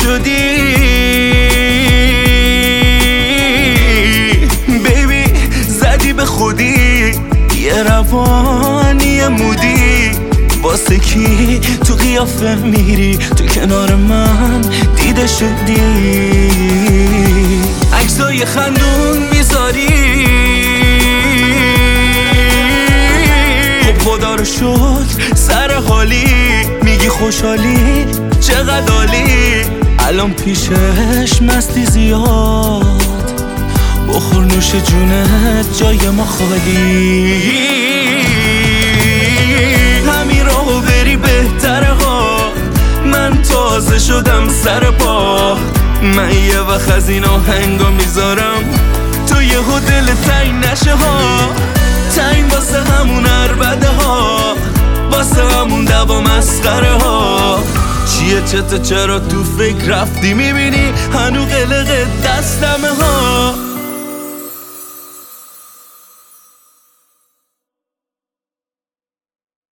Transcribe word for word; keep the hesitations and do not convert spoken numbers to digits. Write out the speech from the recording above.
شدی بیبی، زدی به خودی یه روانی مودی. واسه کی تو قیافه میری، تو کنار من دیده شدی. عکسای خندون میذاری، خب خدا رو شکر سر حالی. میگی خوشحالی چقدر عالی، الان پیشش مستی زیاد. بخور نوش جونت جای ما خالی. همین راهو بری بهتره ها، من تازه شدم سر پا. من یه وقت از این آهنگا میذارم تو یه دل تنگ نشه ها. تنگ واسه همون عربده ها، واسه همون دوا مسخره ها. چیه چته چرا تو فکر رفتی، میبینی هنو قلق دستمه ها.